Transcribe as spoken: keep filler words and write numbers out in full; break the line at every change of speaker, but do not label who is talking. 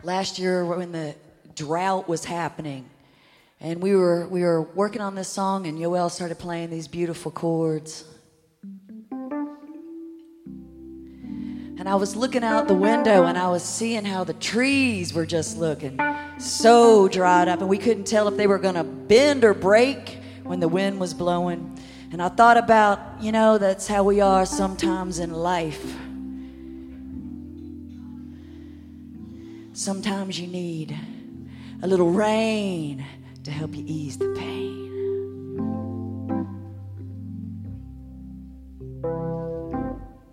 last year when the drought was happening, and we were we were working on this song, and Yoel started playing these beautiful chords. And I was looking out the window, and I was seeing how the trees were just looking so dried up, and we couldn't tell if they were going to bend or break when the wind was blowing. And I thought about, you know, that's how we are sometimes in life. Sometimes you need a little rain to help you ease the pain.